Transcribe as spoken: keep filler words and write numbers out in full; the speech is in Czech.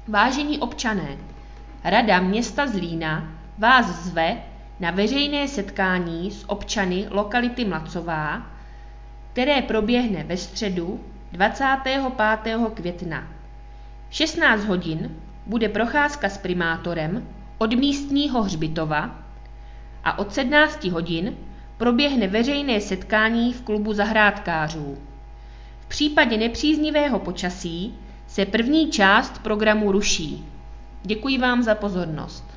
Vážení občané, Rada města Zlína vás zve na veřejné setkání s občany lokality Mlacová, které proběhne ve středu dvacátého pátého května. V šestnáct hodin bude procházka s primátorem od místního hřbitova a od sedmnáct hodin proběhne veřejné setkání v klubu zahrádkářů. V případě nepříznivého počasí se první část programu ruší. Děkuji vám za pozornost.